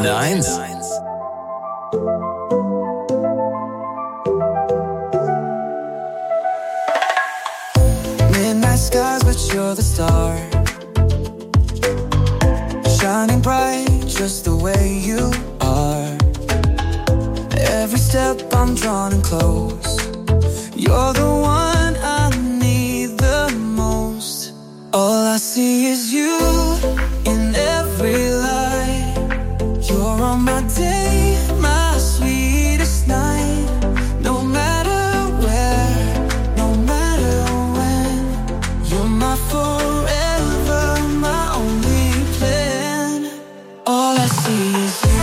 1. Midnight skies, but you're the star, shining bright just the way you are. Every step I'm drawn in close, you're the one I need the most. All I see is you in every light. You're on my day, my sweetest night. No matter where, no matter when, you're my forever, my only plan. All I see is you.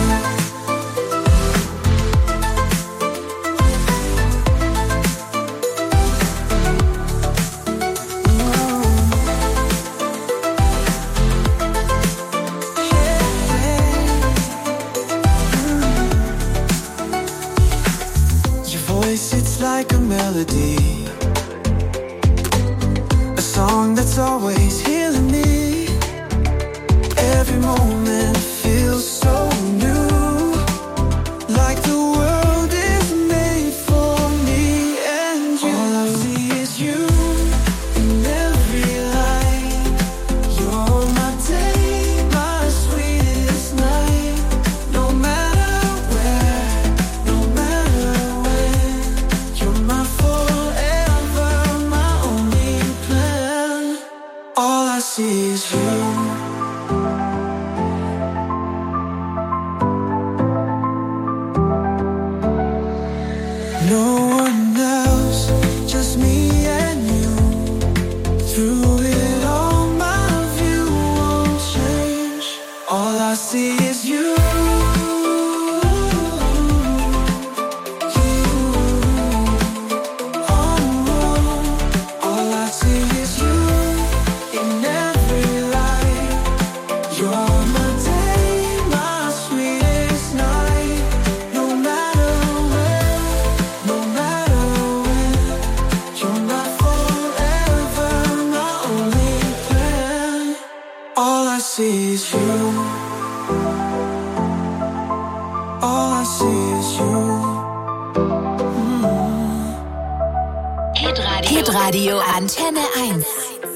It's like a melody, a song that's always healing me. Every moment feels so new, like the world is made for me and you. All I see is you in every light. You're my day, my sweetest night. No matter where, no matter when, you're my forever, my only plan. All I see is you. No one else, just me and you. Through it all, my view won't change. All I see is you. All I see is you in every light. You're my day, my sweetest night. No matter where, no matter when, you're my forever, my only plan. All I see is you. All I see is you. Hitradio Antenne 1.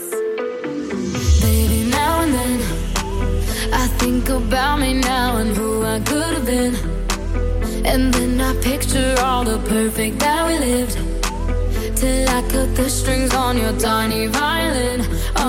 Baby, now and then I think about me now and who I could have been. And then I picture all the perfect that we lived, till I cut the strings on your tiny violin.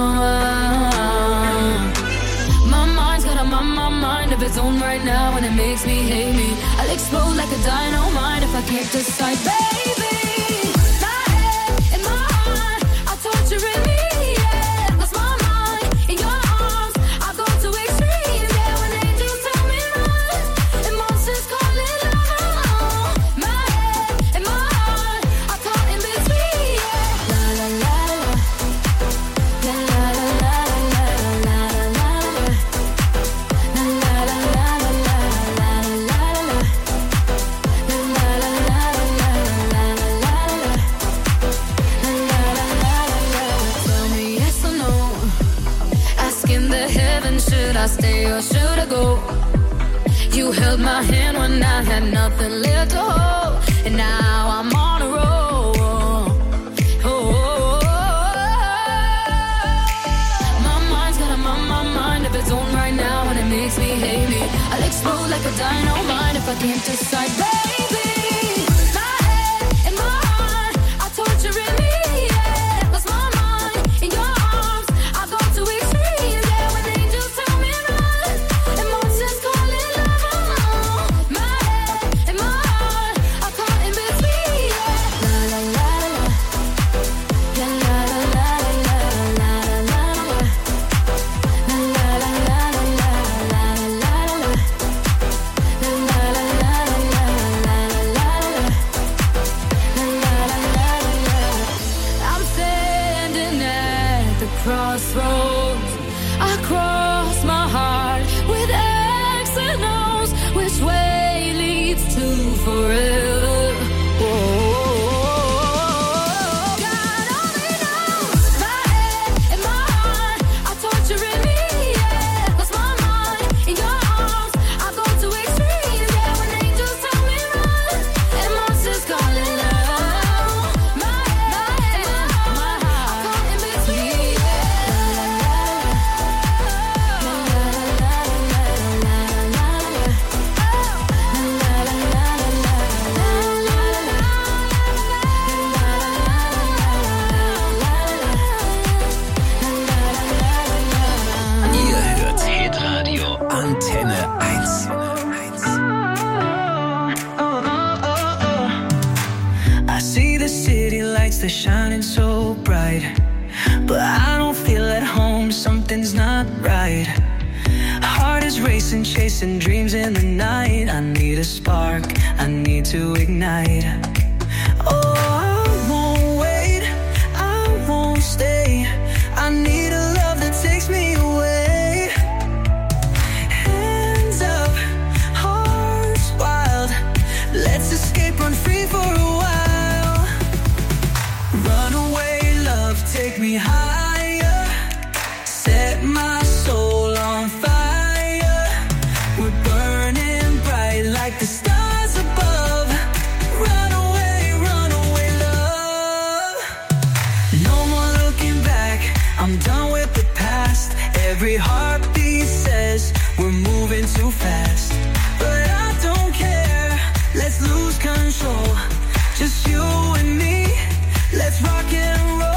My mind's got a mind of its own right now, and it makes me hate me. I'll explode like a dynamite if I can't decide, baby. My head and my heart are torturing me, yeah. 'Cause my mind in your arms, I go to extremes, yeah. When angels tell me run, emotions calling love. My head and my heart are caught in between, yeah. La la la la, la la la la la la la la la. La la la la la la la la la la. La la la la la la la la la. La la la la la. Tell me yes or no. Asking the heavens, should I stay or should I go? You held my hand when I had nothing left to hold, and now I'm on a roll. My mind's got a mind of its own right now, and it makes me hate me. I'll explode like a dynamite if I can't decide, baby. My head and my heart are torturing me, yeah. 'Cause my mind in your arms, I go to extremes, yeah. When angels tell me run, emotions calling love. My head and my heart are caught in between, yeah. La la la la, la la la la la la la la. La la la la la la la la la. La la la la la la is shining so bright, but I don't feel at home, something's not right. Heart is racing, chasing dreams in the night. I need a spark, I need to ignite. Oh, I won't wait, I won't stay. I need a love that takes me away. Hands up, hearts wild. Let's escape, run free for a while. Runaway love, take me higher. Set my soul on fire. We're burning bright like the stars above. Runaway, runaway love. No more looking back, I'm done with the past. Every heartbeat says we're moving too fast, but I don't care, let's lose control. Just you and me, let's rock and roll.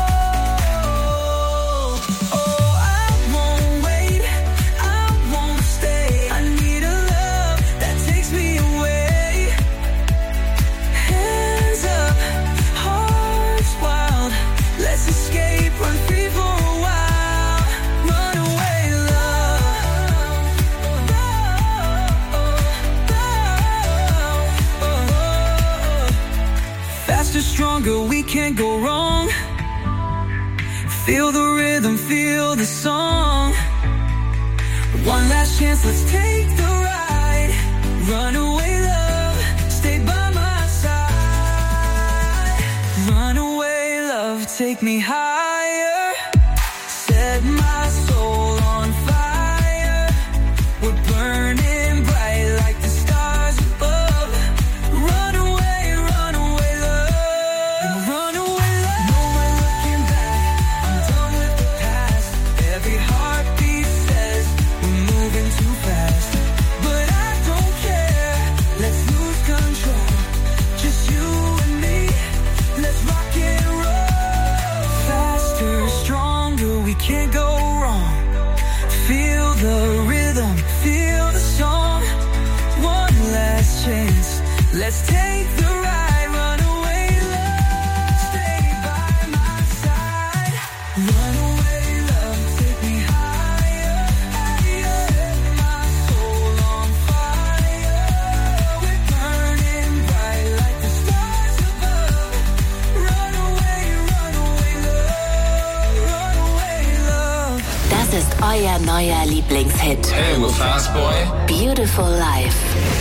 Stronger, we can't go wrong. Feel the rhythm, feel the song. One last chance, let's take the ride. Runaway love, stay by my side. Runaway love, take me higher. Set my soul on fire. We're burning bright like the stars above. Runaway, runaway love. Runaway love. No more looking back, I'm done with the past. Every heartbeat says we're moving too fast, but I don't care, let's lose control. Just you and me, let's rock and roll. Faster, stronger, we can't go wrong. Feel the rhythm, feel the song. One last chance, let's take the ride. Runaway love, stay by my side. Runaway love, take me higher, higher. Set my soul on fire. We're burning bright like the stars above. Runaway, runaway love, runaway love. Das ist euer neuer Lieblingshit. Hey, we're Fast Boy. Beautiful Life.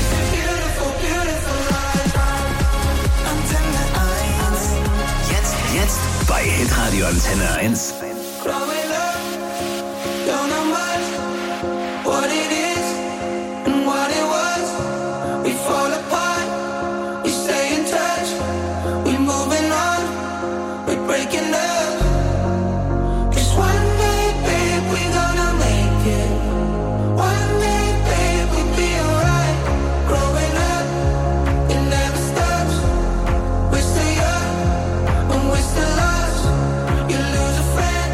Jetzt bei Hitradio Antenne 1. Growing up, don't know much what it is and what it was. We fall apart, we stay in touch. We moving on, we breaking up. Just one day, babe, we gonna make it. One day, babe, we'll be alright. Growing up, it never stops. We're still young when we're still lost. You lose a friend,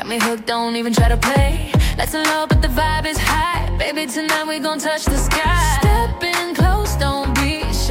me hooked, don't even try to play. Lights are low, but the vibe is high. Baby, tonight we gon' touch the sky. Step in close, don't be shy.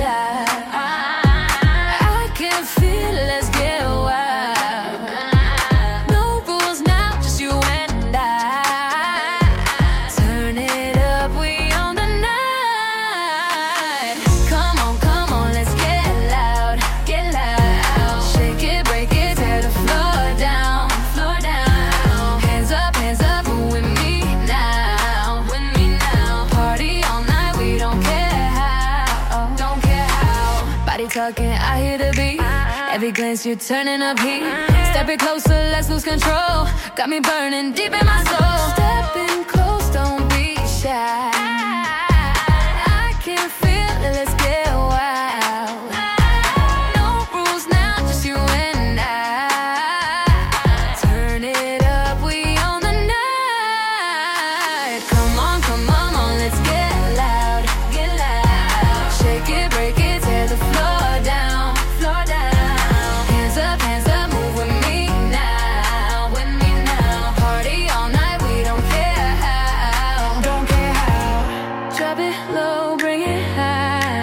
I can feel it, let's get wild. No rules now, just you and I. Turn it up, we on the night. Come on, let's get loud, get loud. Shake it, break it, tear the floor down, floor down. Hands up, move with me now, Party all night, we don't care how, don't care how. Body talking, I hear the beat. Every glance you're turning up heat. Step it closer, let's lose control. Got me burning deep in my soul. Step in close, don't be shy. I can feel it, let's get wild. No rules now, just you and I. Turn it up, we on the night. Come on, let's get loud, get loud. Shake it, break it, tear the floor down, floor down. Hands up, move with me now, Party all night, we don't care how, don't care how. Drop it low, bring it high.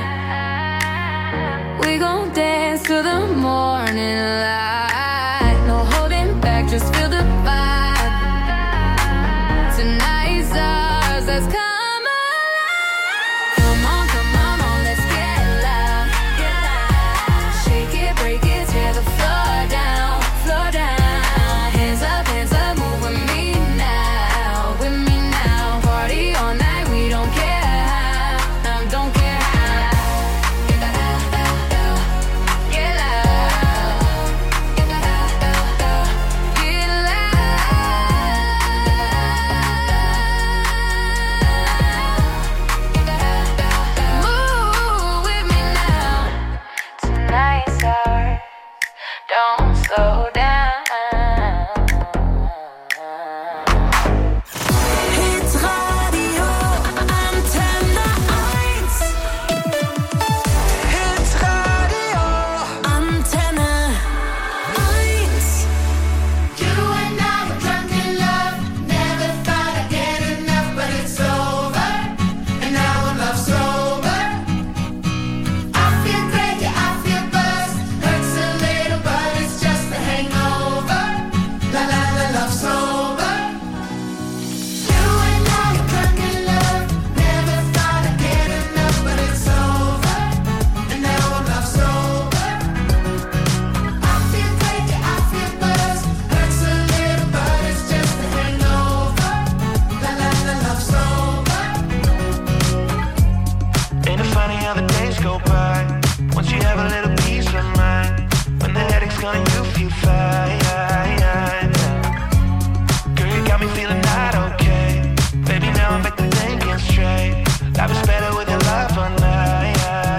We gon' dance till the morning light. No holding back, just feel the vibe. Tonight's ours, let's come alive. Come on, let's get loud, get loud. Shake it, break it, tear the floor down, floor down. Hands up, move with me now, Party all night, we don't care how, don't care how. Get loud, get loud, get loud. Move with me now. Tonight's ours, don't slow down. Hit Radio Antenne 1. Hit Radio Antenne 1. You and I were drunk in love, never thought I'd get enough, but it's over, and now I'm love sober. I feel great, yeah, I feel buzzed, hurts a little, but it's just a hangover. La la la, love sober. You and I were drunk in love, never thought I'd get enough, but it's over, and now I'm love sober. I feel great, yeah, I feel buzzed, hurts a little, but it's just a hangover. La la la, love sober. Ain't it funny how the days go by? Once you have a little peace of mind, when the headache's gone, you feel fine. Girl, you got me feeling not okay. Baby, now I'm back to thinking straight. Life is better with your love on night.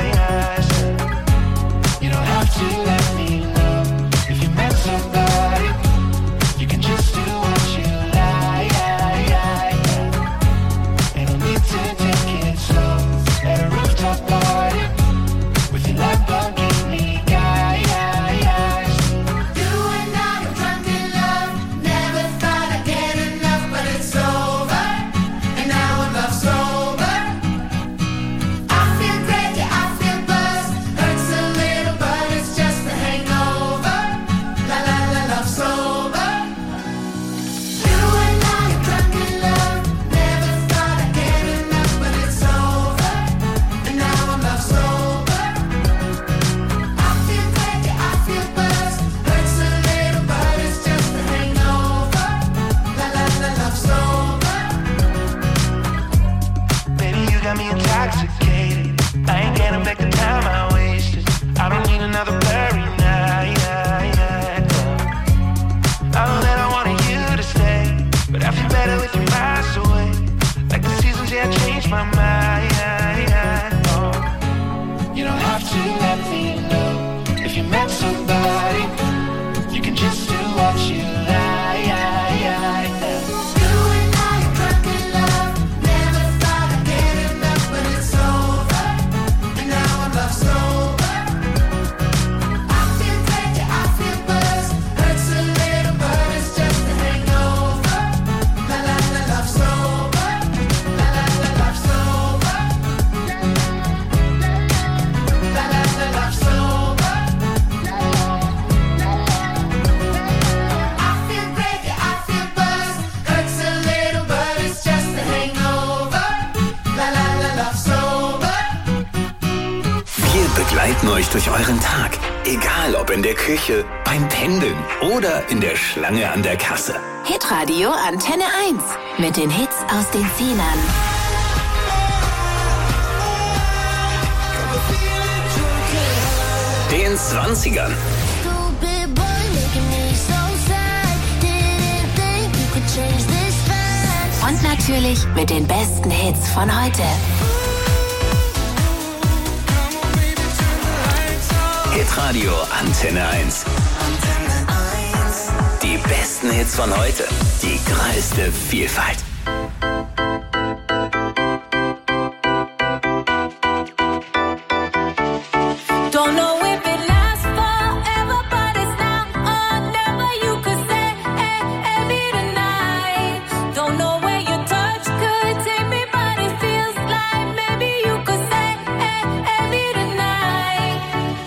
You don't have to let me know if you met somebody. You can just do what you like. Ain't no need to take it slow at a rooftop party with your Lamborghini guys. You and I were drunk in love, never thought I'd get enough, but it's over, and now I'm love sober. I feel great, yeah, I feel buzzed, hurts a little, but it's just a hangover. La la la, love sober. You and I were drunk in love, never thought I'd get enough, but it's over, and now I'm love sober. I feel great, yeah, I feel buzzed, hurts a little, but it's just a hangover. La la la, love sober. Baby, you got me intoxicated. I ain't getting back the time I wasted. I don't need another blurry night. I know that I wanted you to stay, but I feel better with your miles away. Like the seasons, yeah, I changed my mind. You don't have to let me know if you met somebody. You can just do what you like. You and I were drunk in love, never thought I'd get enough, but it's over, and now I'm love begleiten euch durch euren Tag. Egal ob in der Küche, beim Pendeln oder in der Schlange an der Kasse. Hitradio Antenne 1 mit den Hits aus den 10ern. Den 20ern. Und natürlich mit den besten Hits von heute. Hitradio Antenne 1. Die besten Hits von heute. Die größte Vielfalt. Don't know if it lasts forever, but it's now or never. You could say, maybe tonight. Don't know where your touch could take me, but it feels like maybe you could say, maybe tonight.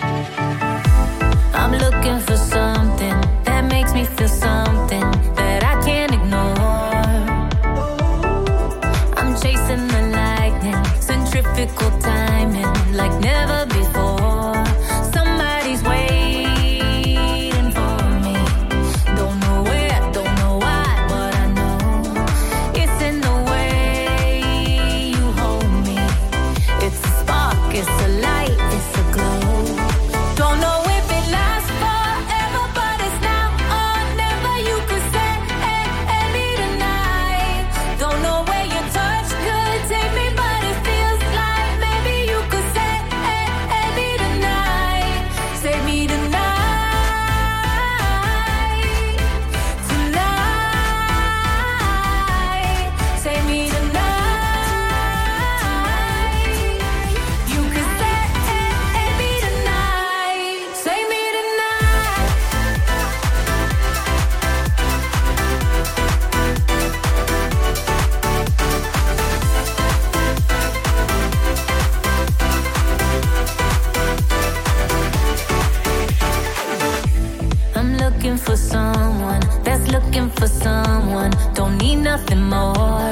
I'm looking for something that makes me feel something that I can't ignore. I'm chasing the lightning, centrifugal timing like never before. Somebody's waiting for me. Don't know where, don't know why, but I know it's in the way you hold me. It's a spark, it's a light, it's a glow. Don't know if it lasts forever, but it's now or never. You could say, maybe tonight. Don't know where your touch could take me, but it feels like maybe you could say, maybe tonight. Save me tonight. Tonight. Save me tonight. You could say, maybe tonight. Save me tonight. I'm looking for someone that's looking for someone. Don't need nothing more.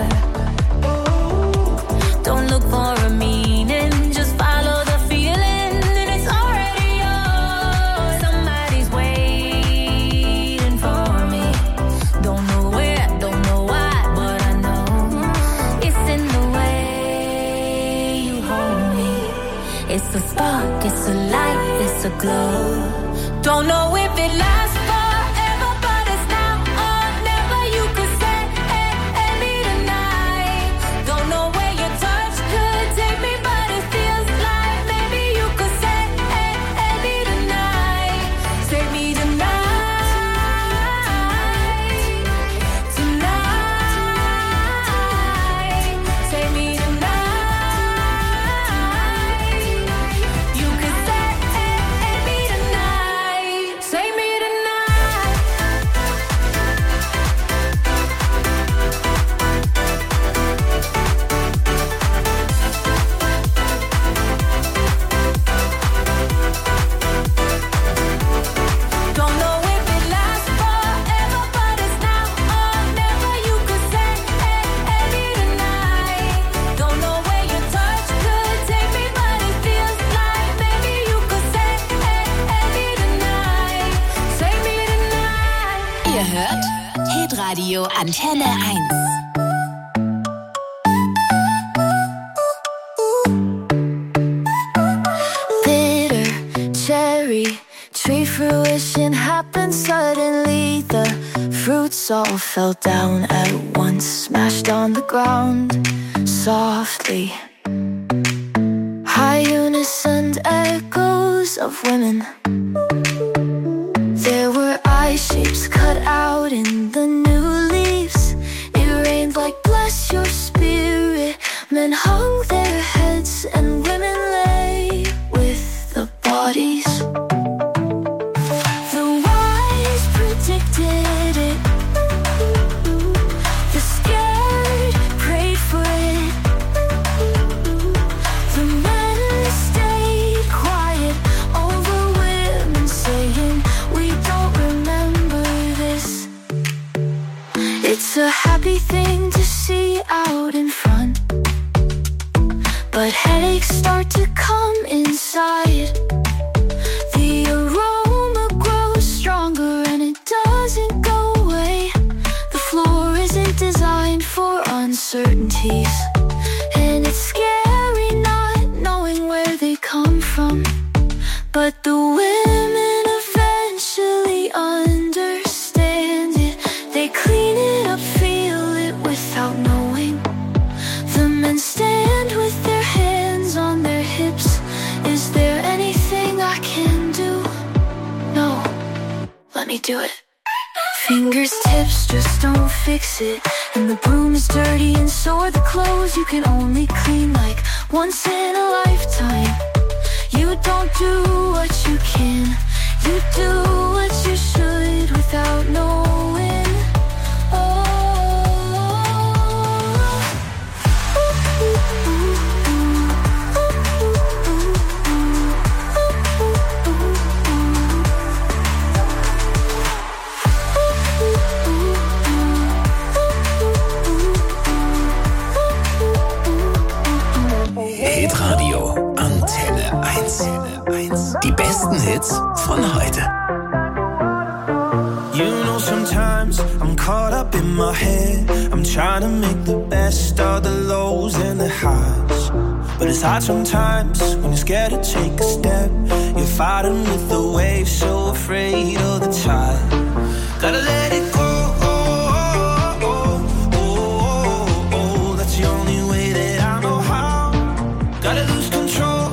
Don't look for a meaning, just follow the feeling, and it's already yours. Somebody's waiting for me. Don't know where, don't know why, but I know it's in the way you hold me. It's a spark, it's a light, it's a glow. Don't know if it lasts forever, but it's now or never. You could say, maybe tonight. Don't know where your touch could take me, but it feels like maybe you could say, maybe tonight. Save me tonight. Tonight. Save me tonight. You could say, maybe tonight. Save me tonight. Don't know if it lasts forever, but it's now or never. You could say, maybe tonight. Don't know where your touch could take me, but it feels like maybe you could say, maybe tonight. Save me tonight. Ihr hört Hitradio Antenne 1. Bitter cherry tree fruition happened suddenly. The fruits all fell down at once, smashed on the ground softly. High unison echoes of women. There were eye shapes cut out in the new leaves. It rained like bless your spirit. Men hung their heads and women lay with the bodies. The wise predicted it. The scared prayed for it. The men stayed quiet over women saying, we don't remember this. It's a happy thing to see out in front, but headaches start to come inside. peace. And it's scary not knowing where they come from, but the women eventually understand it. They clean it up, feel it without knowing. The men stand with their hands on their hips. Is there anything I can do? No, let me do it. Fingers tips just don't fix it, and the broom is dirty and so are the clothes you can only clean like once in a lifetime. You don't do what you can, you do what you should without knowing. Oh. Hitradio Antenne 1. Die besten Hits von heute. You know, sometimes I'm caught up in my head. I'm trying to make the best of the lows and the highs, but it's hard sometimes when you're scared to take a step. You're fighting with the waves, so afraid of the tide. Gotta let it go. That's the only way that I know how. Gotta lose control.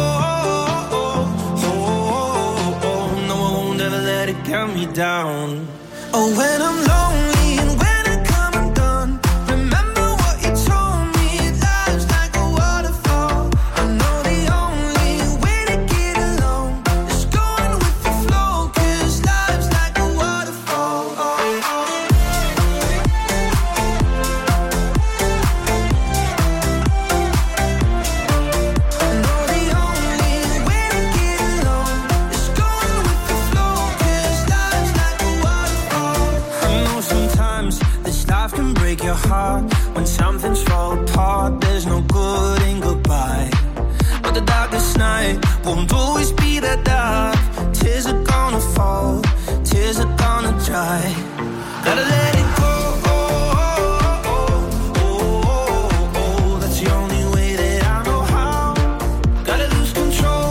No, I won't ever let it get me down. Oh, when I'm lonely and when I come undone, remember what you told me. Life's like a waterfall. I know the only way to get along is going with the flow, 'cause life's like a waterfall. I know the only way to get along is going with the flow, 'cause life's like a waterfall. I know sometimes this life can break your heart. When something's fall apart, there's no good in goodbye. But the darkest night won't always be that dark. Tears are gonna fall, tears are gonna dry. Gotta let it go. That's the only way that I know how. Gotta lose control.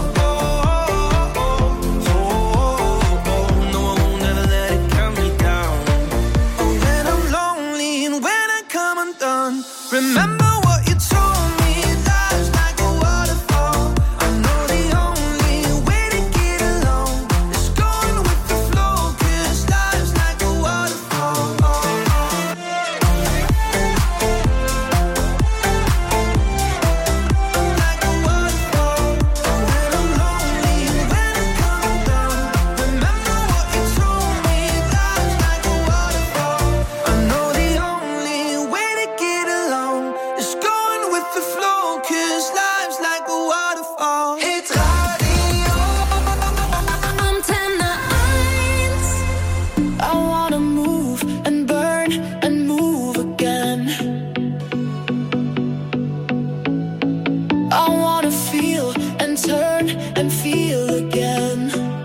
No, I won't ever let it get me down. Oh, when I'm lonely and when I come undone, remember what you told me. Life's like a waterfall. I know the only way to get along is going with the flow, 'cause life's like a waterfall. Like a waterfall. When I'm lonely and when I come undone, remember what you told me. Life's like a waterfall. I know the only way to get along is going with the flow, 'cause life's like a waterfall. It's radio. Antenne 1. I wanna move and burn and move again. I wanna feel and turn and feel again.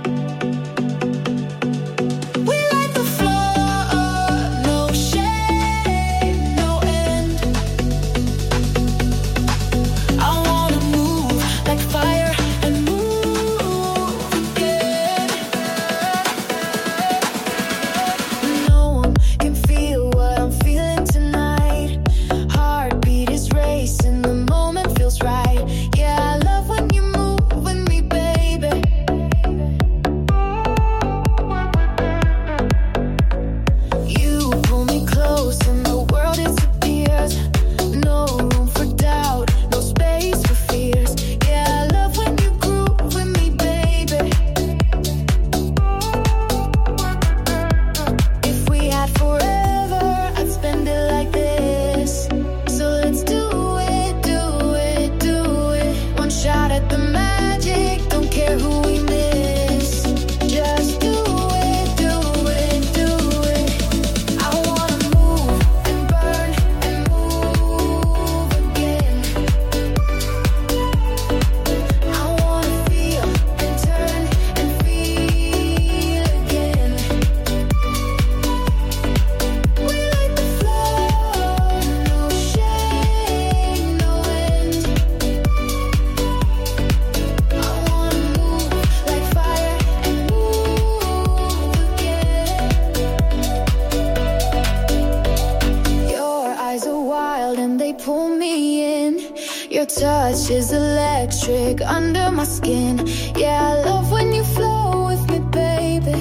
We like the floor, no shame, no end. I wanna move like fire and move again. No one can feel what I'm feeling tonight. Heartbeat is racing, the moment feels right. Yeah, I love when you move with me, baby. You pull me close and the world disappears. No room for doubt, no space for fears. Yeah, I love when you groove with me, baby. If we had forever, I'd spend it like this. So let's do it, do it, do it. One shot at the magic, don't care who we miss. Just do it, do it, do it. I wanna move and burn and move again. I wanna feel and turn and feel again. We like the flow, no shame, touch is electric under my skin. Yeah, I love when you flow with me, baby.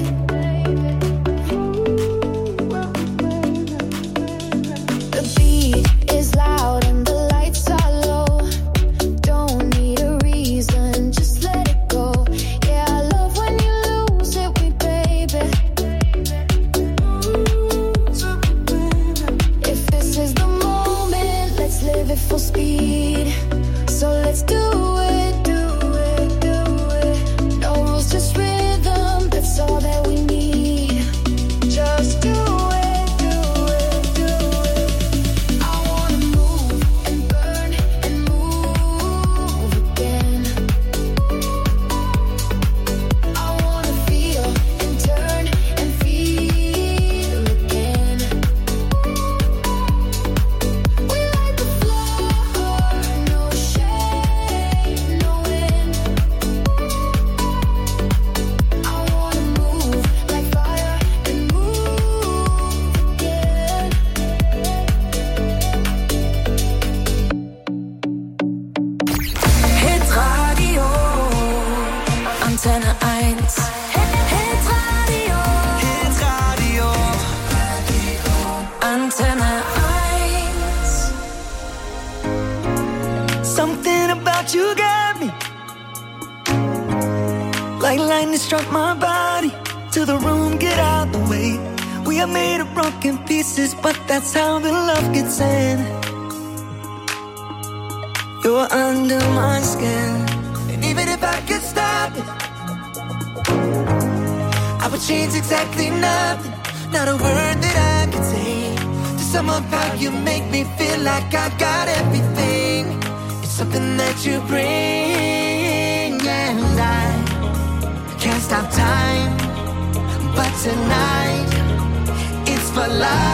The beat is loud and the lights are low. Don't need a reason, just let it go. Yeah, I love when you lose it with me, baby. If this is the moment, let's live it full speed. So let's do it, do it, do it. No rules, just rhythm, that's all that we need. Just do it, do it, do it. I wanna move and burn and move again. I wanna feel and turn and feel again. We like the floor, no shade, no wind. I wanna move like fire and move again. Hitradio Antenne 1. Hitradio Antenne 1. Something about you got me. Like lightning struck my body. To the room, get out the way. We are made of broken pieces, but that's how the love gets in. You're under my skin. And even if I could stop it, I would change exactly nothing. Not a word that I could say to sum up how you make me feel like I got everything. It's something that you bring, and I can't stop time. But tonight, it's for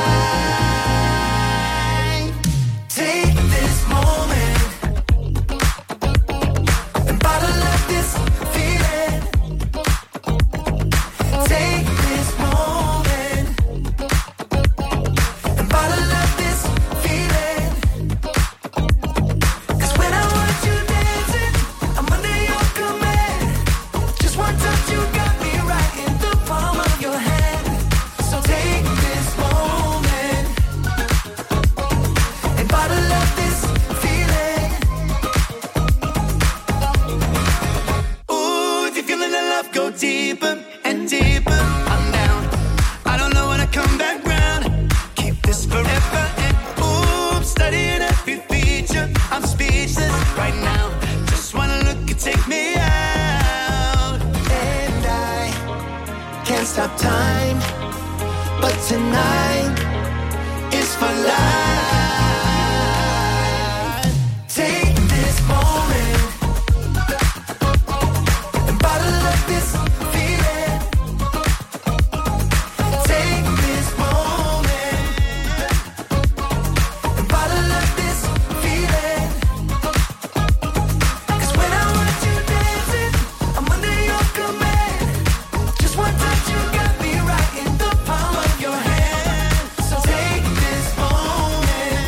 life. Take this moment and bottle up this feeling. Take this moment and bottle up this feeling. 'Cause when I watch you dancing, I'm under your command. Just one touch, you got me right in the palm of your hand. So take this moment and bottle up this feeling. Ooh, if you're feeling the love, go deeper and deeper. I'm down. I don't know when I come back round. Keep this forever. And ooh, I'm studying every feature. I'm speechless right now. Just wanna look and take me out. And I can't stop time. But tonight is for life. Take this moment and bottle up this feeling. Take this moment and bottle up this feeling. 'Cause when I watch you dancing, I'm under your command. Just one touch, you got me right in the palm of your hand. So take this moment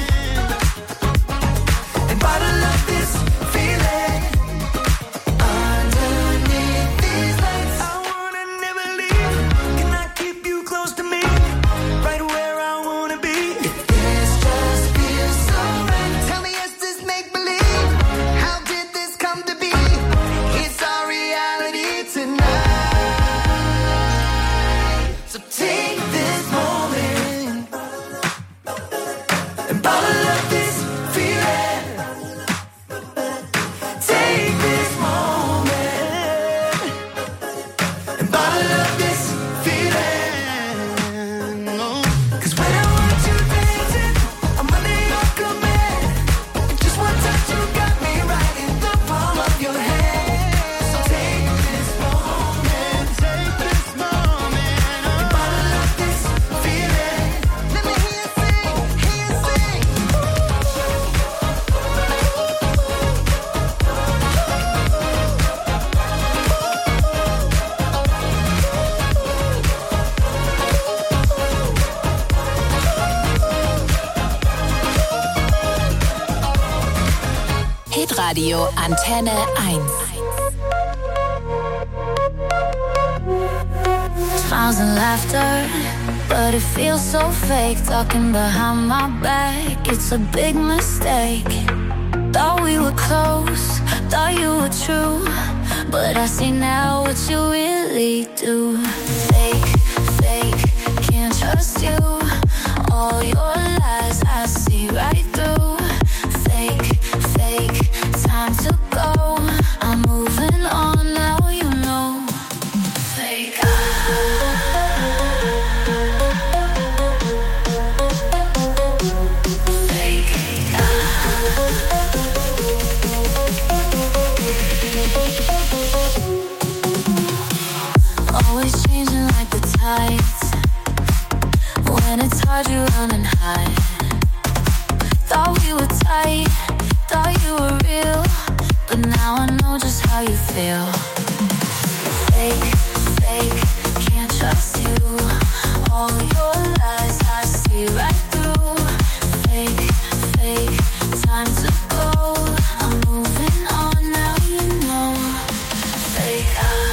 Hitradio Antenne 1. Smiles and laughter, but it feels so fake. Talking behind my back, it's a big mistake. Thought we were close, thought you were true, but I see now what you really do. Fake, fake, can't trust you. All your lies I see right through. Fake, fake, time to go. I'm moving on now, you know. Fake. Always changing like the tides. When it's hard you run and hide. Thought we were tight, thought you were real, but now I know just how you feel. Fake, fake, can't trust you. All your lies I see right through. Fake, fake, time to go. I'm moving on now, you know. Fake.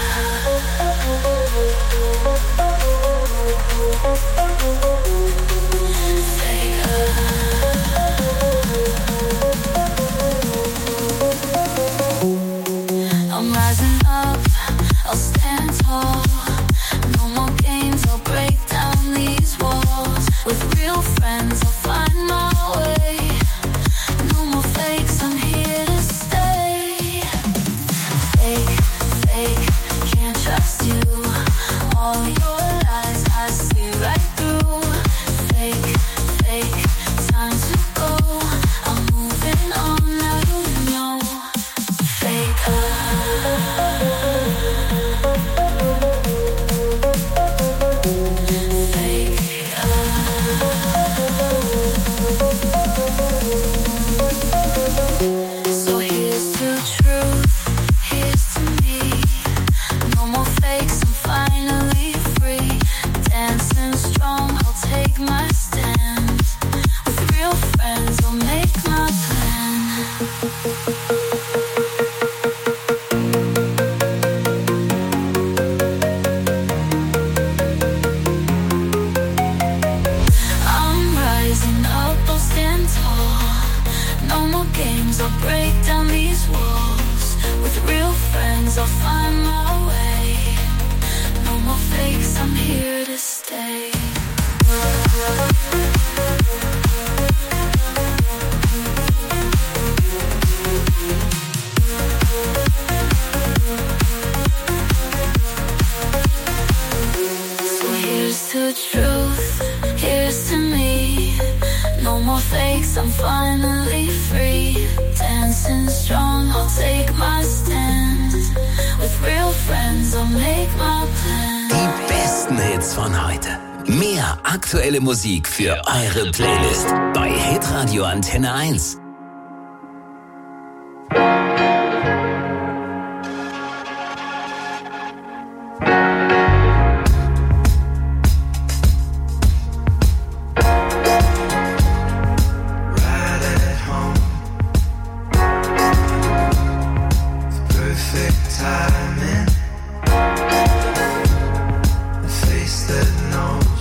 I'm rising up, I'll stand tall. No more games, I'll break down these walls. With real friends, I'll find my way. No more fakes, I'm here to stay. Fake, fake, can't trust you. All your lies I see right through. Fake, fake, time to go. I'm moving on now, you know. Fake. So here's to truth, here's to me. No more fakes, I'm finally free. Dancing strong, I'll take my stand. With real friends, I'll make my plan. I'm rising up, I'll stand tall. No more games, I'll break down these walls. With real friends, I'll find my way. No more fakes, I'm here to stay. So here's to truth, here's to me. No more fakes, I'm finally free. Dancing strong, I'll take my stand. With real friends, I'll make my plan. Die besten Hits von heute. Mehr aktuelle Musik für eure Playlist bei Hitradio Antenne 1. Right at home, perfect timing. A face that knows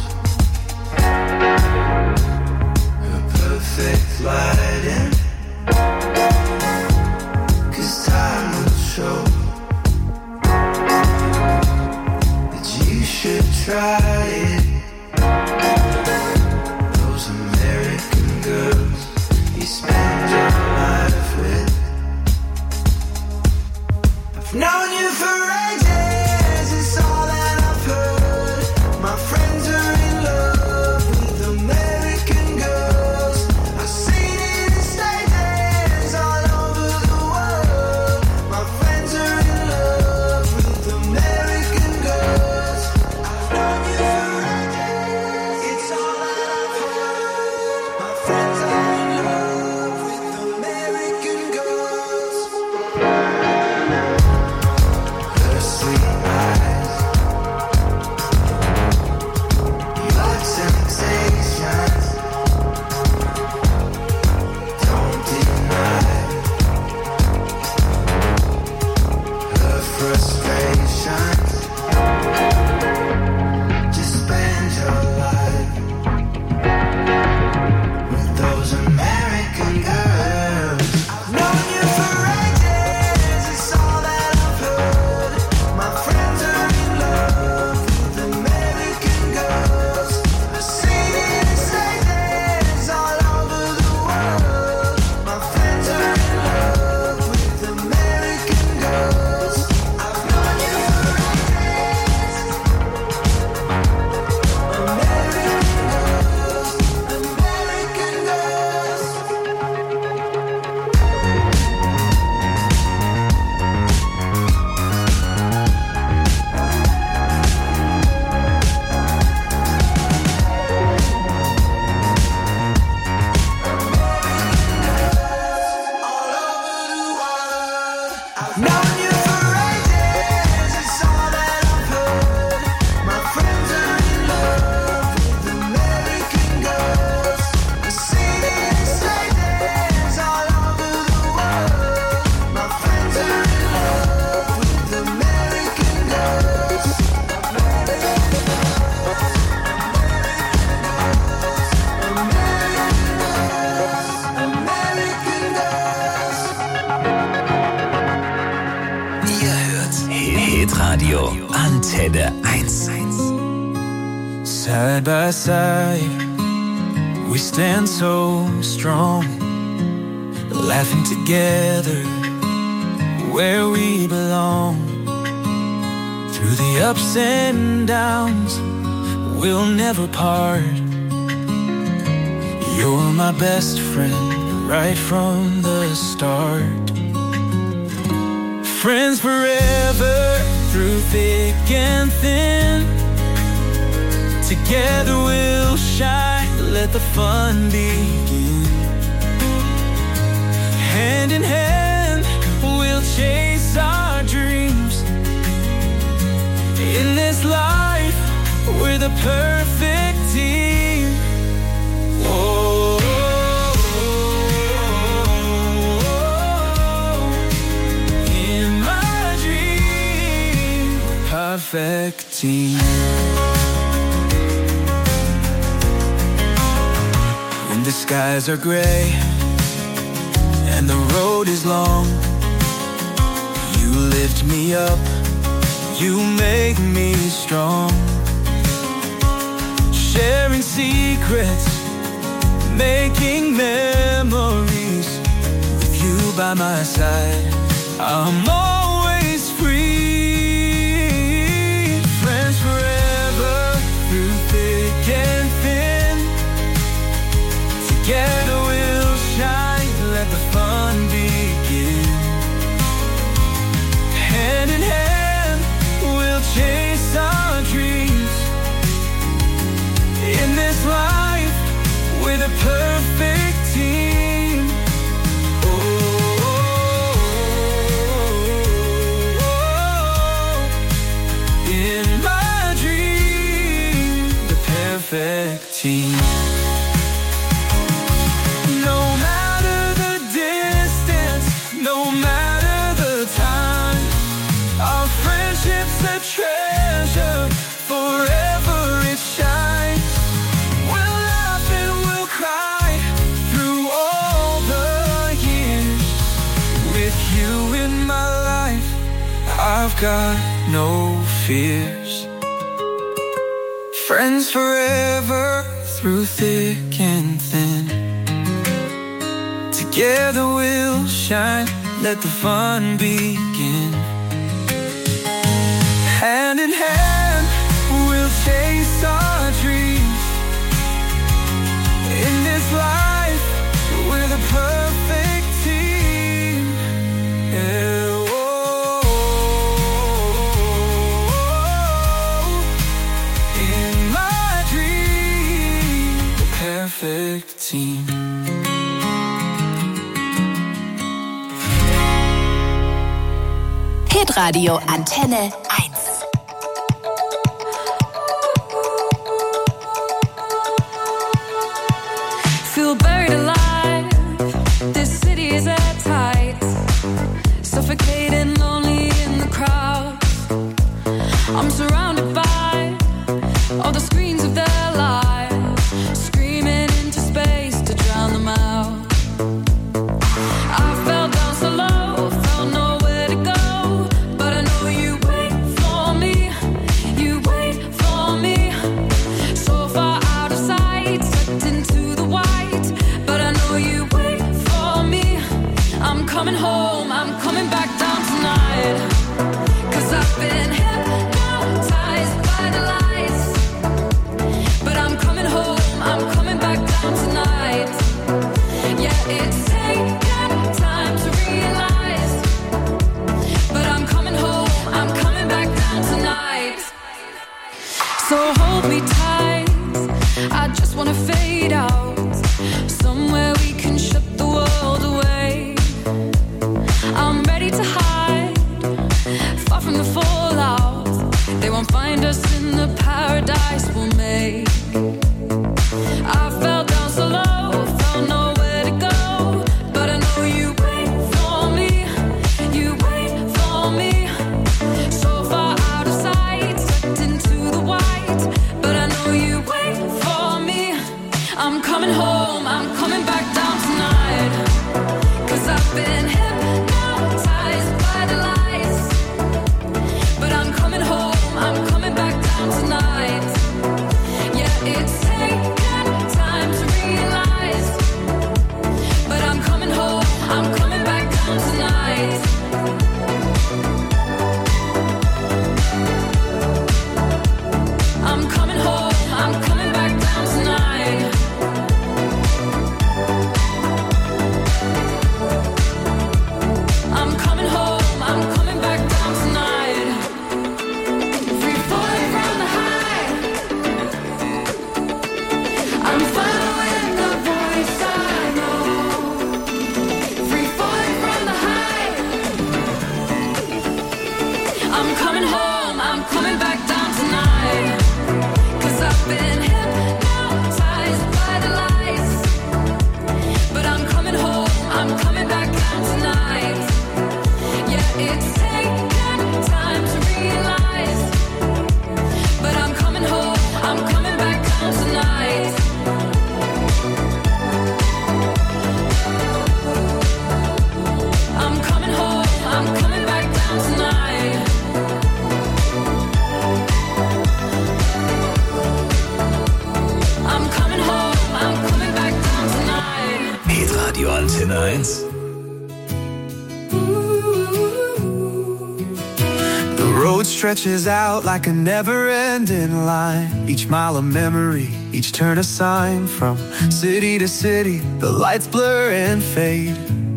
her perfect lighting. 'Cause time will show that you should try it. Those American girls you spend your life with. I've known you for ages, it's all that I've heard. My friends are in love with American girls. I've seen it in stages all over the world. My friends are in love with American girls. I've known you for ages, it's all that I've heard. My friends are in love with American girls. Ihr hört Hitradio Antenne 1. Side by side, we stand so strong, laughing together where we belong. Through the ups and downs, we'll never part. You're my best friend right from the start. Friends forever through thick and thin. Together we'll shine, let the fun begin. Hand in hand, we'll chase our dreams. In this life, we're the perfect team. Oh, in my dream, perfect team. When the skies are gray and the road is long, you lift me up, you make me strong. Sharing secrets, making memories. With you by my side, I'm always free. Friends forever through thick and thin. Together we'll shine, let the fun begin. Hand in hand, we'll chase our dreams. In this life, we're the perfect team. Oh, in my dream, the perfect team. No matter the distance, no matter the time, our friendship's a treasure, forever it shines. We'll laugh and we'll cry through all the years. With you in my life, I've got no fears. Friends forever through thick and thin. Together we'll shine, let the fun begin. Hand in hand, we'll chase our dreams. In this life, we're the perfect team. Yeah, oh, in my dream, the perfect team. Hitradio Antenne 1. Feel buried alive. This city is at tight. Suffocating, lonely in the crowd. I'm surrounded by all the screens of their lives, screaming into space to drown them out. I fell down so low, felt nowhere to go, but I know you wait for me. You wait for me. So far out of sight, sucked into the white, but I know you wait for me. I'm coming home, I'm coming back down tonight. 'Cause I've been hypnotized by the lights. But I'm coming home, I'm coming back down tonight. Yeah, it's taken time to realize. But I'm coming home, I'm coming back down tonight. So hold me tight, I just wanna fade out. Somewhere we can shut the world away. I'm ready to hide, far from the fallout. They won't find us in the paradise we'll make. I fell down so low, found nowhere to go, but I know you wait for me. You wait for me. So far out of sight, sucked into the white, but I I'm coming home, I'm coming back down tonight. 'Cause I've been hypnotized by the lights. But I'm coming home, I'm coming back down tonight. Yeah, it's taken time to realize. But I'm coming home, I'm coming back down tonight. I'm coming home, I'm coming back down tonight. I'm coming home, I'm coming back down tonight. Hitradio Antenne 1. The road stretches out like a never-ending line. Each mile a memory, each turn a sign. From city to city, the lights blur and fade.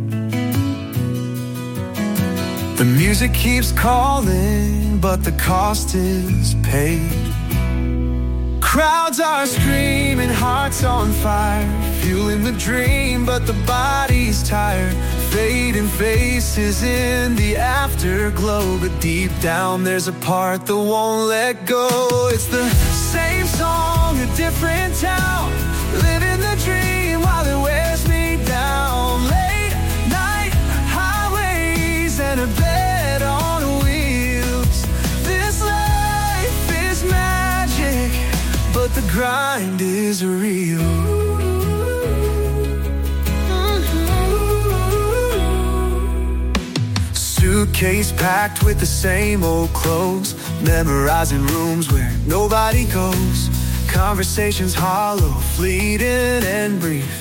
The music keeps calling, but the cost is paid. Crowds are screaming, hearts on fire, fueling the dream, but the body's tired. Fading faces in the afterglow, but deep down there's a part that won't let go. It's the same song, a different town, living the dream while it wears me down. Late night highways and a bed on wheels. This life is magic, but the grind is real. Suitcase packed with the same old clothes, memorizing rooms where nobody goes. Conversations hollow, fleeting and brief.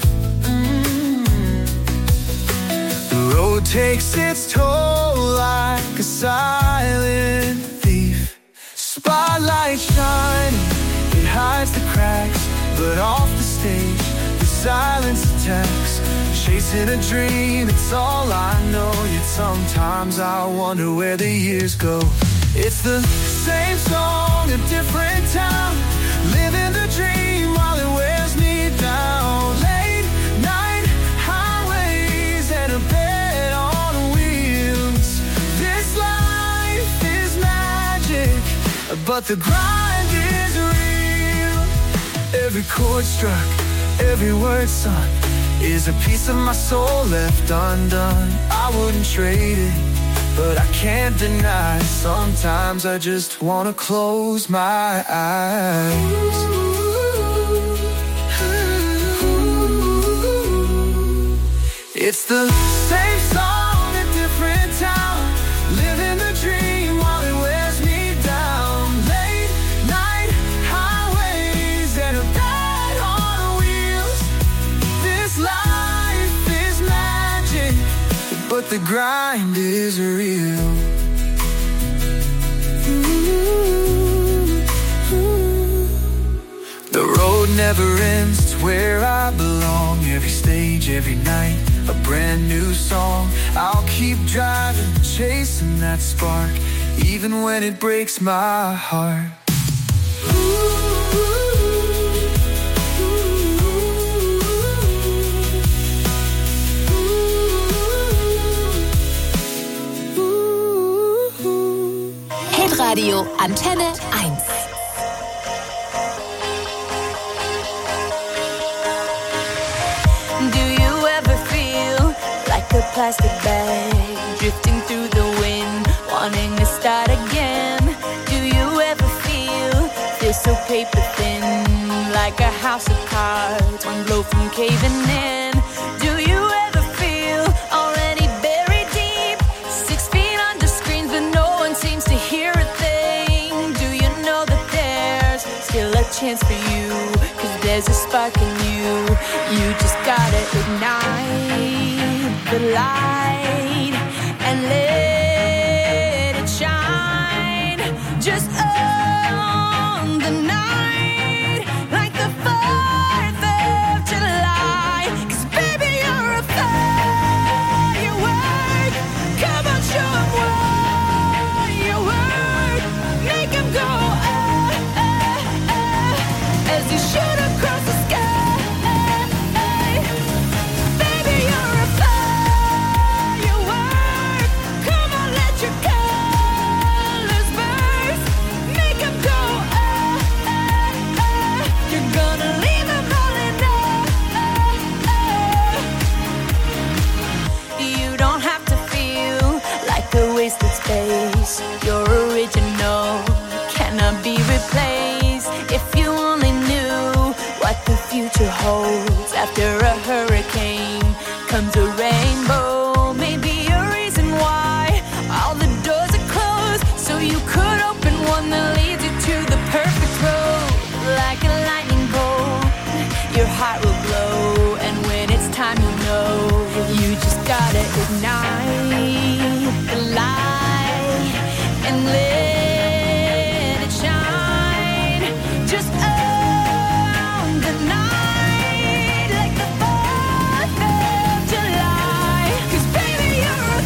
The road takes its toll like a silent thief. Spotlight shining, it hides the cracks, but off the stage, the silence attacks. Chasing a dream, it's all I know. Yet sometimes I wonder where the years go. It's the same song, a different town, living the dream while it wears me down. Late night highways and a bed on wheels. This life is magic, but the grind is real. Every chord struck, every word sung, is a piece of my soul left undone. I wouldn't trade it, but I can't deny. Sometimes I just wanna close my eyes. It's the same song, a different town, living the dream while it wears me down. Late night highways and a bed on wheels. This life is magic, but the grind is real. The road never ends, it's where I belong. Every stage, every night, a brand new song. I'll keep driving, chasing that spark, even when it breaks my heart. Hitradio Antenne 1. Do you ever feel like a plastic bag drifting through the wind, wanting to start again? Do you ever feel this so paper thin, like a house of cards, one blow from caving in? Do you ever feel already buried deep, 6 feet under screens, but no one seems to hear a thing? Do you know that there's still a chance for you? 'Cause there's a spark in you. You just gotta ignite the light and let it shine. Just on the night, like the 4th of July. 'Cause baby, you're a firework. Come on, show 'em what you work. Make 'em go, as you shoot across the sky. Baby, you're a firework. yours, you're original, cannot be replaced. If you only knew what the future holds. After a hurricane comes a rainbow. Maybe a reason why all the doors are closed, so you could open one that leads you to the perfect road. Like a lightning bolt, your heart will glow, and when it's time, you know you just gotta ignite the light and let it shine. Just own the night like the 4th of July. 'Cause baby, you're a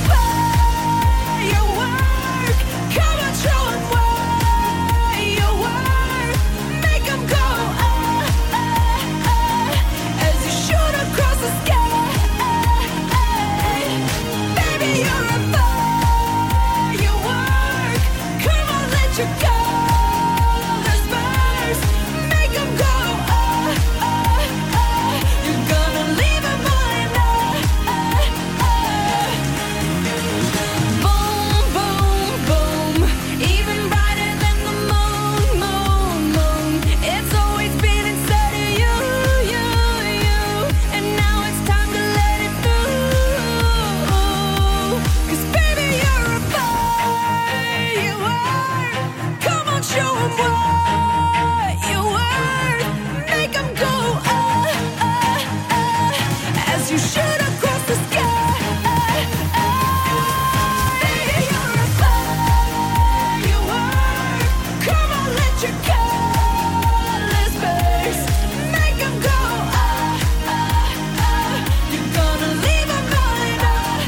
firework. Come on, show 'em what you worth. Make 'em go as you shoot across the sky. Baby, you're a firework. Come on, let your colors burst. Make 'em go you're gonna leave 'em on boom, boom, boom. Even brighter than the moon, moon, moon. It's always been inside of you, you, you. And now it's time to let it through. 'Cause baby, you're a firework. Come on, show 'em what you worth. Make 'em go as you shoot across the sky. Baby, you're a firework. Come on, let your colors burst. Make 'em go you're gonna leave 'em on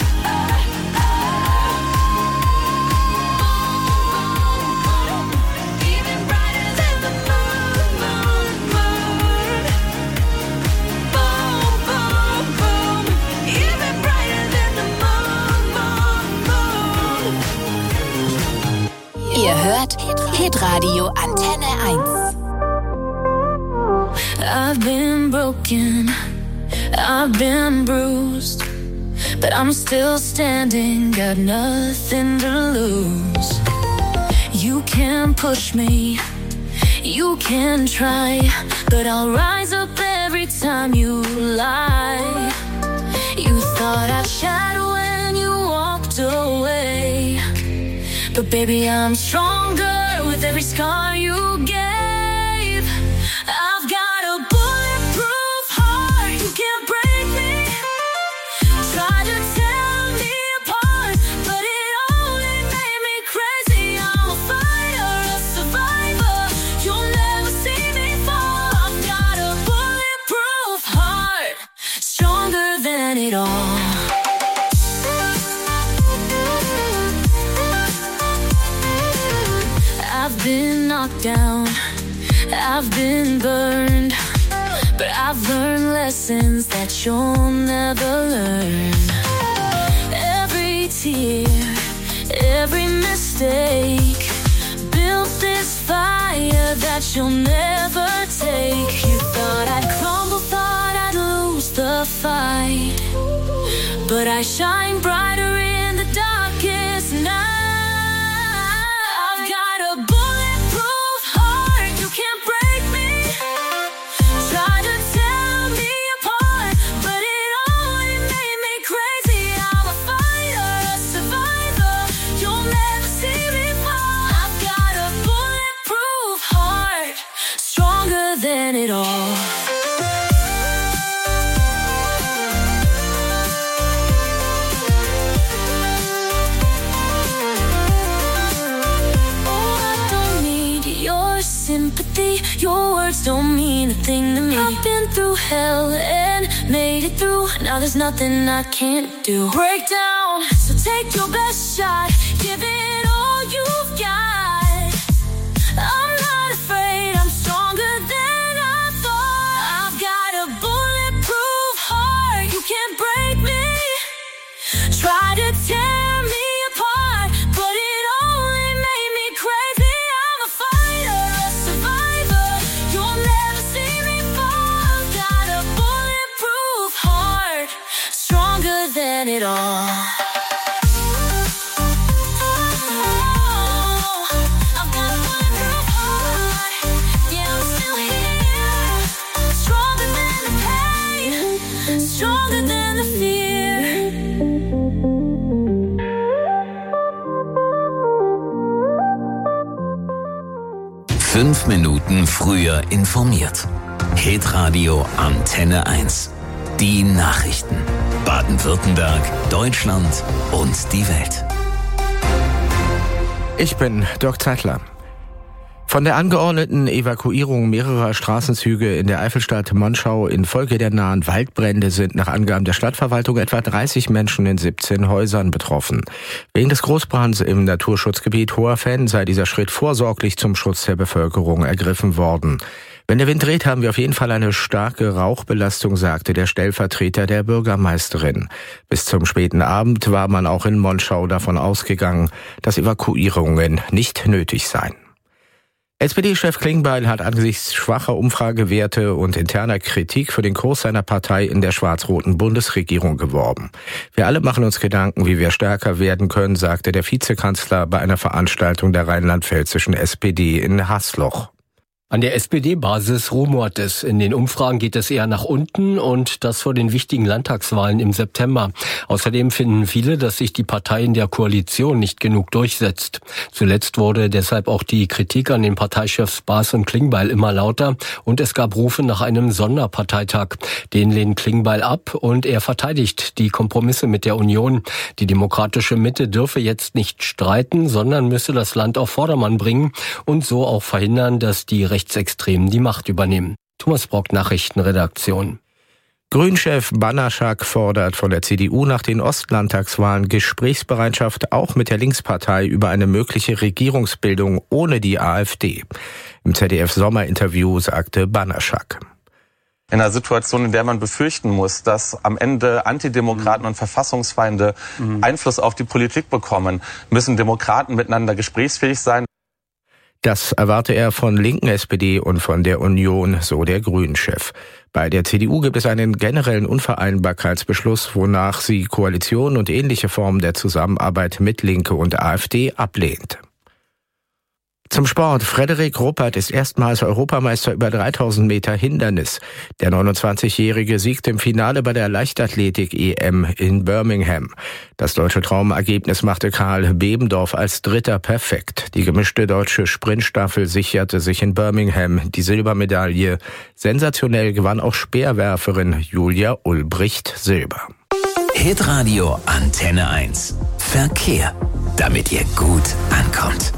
even brighter than the moon, moon, moon. Boom, boom, boom. Even brighter than the moon, moon, moon. Ihr hört Hitradio Antenne 1. I've been broken, I've been bruised, but I'm still standing, got nothing to lose. You can push me, you can try, but I'll rise up every time you lie. You thought I'd shadow when you walked away, but baby, I'm stronger with every scar you gave. I've got a bulletproof heart, you can't break me. Try to tear me apart, but it only made me crazy. I'm a fighter, a survivor. You'll never see me fall. I've got a bulletproof heart, stronger than it all. I've been knocked down, I've been burned, but I've learned lessons that you'll never learn. Every tear, every mistake built this fire that you'll never take. You thought I'd crumble, thought I'd lose the fight, but I shine brighter in the darkest night. I've got a bulletproof heart, you can't break me. Try to tear me apart, but it only made me crazy. I'm a fighter, a survivor. You'll never see me fall. I've got a bulletproof heart, stronger than it all. Sympathy, your words don't mean a thing to me. I've been through hell and made it through. Now there's nothing I can't do. Break down, so take your best shot. Give it all you've got. I'm not afraid, I'm stronger than I thought. I've got a bulletproof heart, you can't break me. Try to tear me apart, but it only made me crazy. I'm a fighter, a survivor. You'll never see me fall. I've got a bulletproof heart, stronger than it all. 5 Minuten früher informiert. Hitradio Antenne 1. Die Nachrichten. Baden-Württemberg, Deutschland und die Welt. Ich bin Dirk Zeitler. Von der angeordneten Evakuierung mehrerer Straßenzüge in der Eifelstadt Monschau infolge der nahen Waldbrände sind nach Angaben der Stadtverwaltung etwa 30 Menschen in 17 Häusern betroffen. Wegen des Großbrands im Naturschutzgebiet Hoherfenn sei dieser Schritt vorsorglich zum Schutz der Bevölkerung ergriffen worden. Wenn der Wind dreht, haben wir auf jeden Fall eine starke Rauchbelastung, sagte der Stellvertreter der Bürgermeisterin. Bis zum späten Abend war man auch in Monschau davon ausgegangen, dass Evakuierungen nicht nötig seien. SPD-Chef Klingbeil hat angesichts schwacher Umfragewerte und interner Kritik für den Kurs seiner Partei in der schwarz-roten Bundesregierung geworben. Wir alle machen uns Gedanken, wie wir stärker werden können, sagte der Vizekanzler bei einer Veranstaltung der rheinland-pfälzischen SPD in Hasloch. An der SPD-Basis rumort es. In den Umfragen geht es eher nach unten und das vor den wichtigen Landtagswahlen im September. Außerdem finden viele, dass sich die Partei in der Koalition nicht genug durchsetzt. Zuletzt wurde deshalb auch die Kritik an den Parteichefs Baas und Klingbeil immer lauter und es gab Rufe nach einem Sonderparteitag. Den lehnt Klingbeil ab und er verteidigt die Kompromisse mit der Union. Die demokratische Mitte dürfe jetzt nicht streiten, sondern müsse das Land auf Vordermann bringen und so auch verhindern, dass die Rechtsextremen die Macht übernehmen. Thomas Brock, Nachrichtenredaktion. Grünchef Banaschak fordert von der CDU nach den Ostlandtagswahlen Gesprächsbereitschaft auch mit der Linkspartei über eine mögliche Regierungsbildung ohne die AfD. Im ZDF-Sommerinterview sagte Banaschak: In einer Situation, in der man befürchten muss, dass am Ende Antidemokraten und Verfassungsfeinde Einfluss auf die Politik bekommen, müssen Demokraten miteinander gesprächsfähig sein. Das erwarte er von linken SPD und von der Union, so der Grünchef. Bei der CDU gibt es einen generellen Unvereinbarkeitsbeschluss, wonach sie Koalition und ähnliche Formen der Zusammenarbeit mit Linke und AfD ablehnt. Zum Sport. Frederik Ruppert ist erstmals Europameister über 3000 Meter Hindernis. Der 29-Jährige siegte im Finale bei der Leichtathletik-EM in Birmingham. Das deutsche Traumergebnis machte Karl Bebendorf als Dritter perfekt. Die gemischte deutsche Sprintstaffel sicherte sich in Birmingham die Silbermedaille. Sensationell gewann auch Speerwerferin Julia Ulbricht Silber. Hitradio Antenne 1. Verkehr, damit ihr gut ankommt.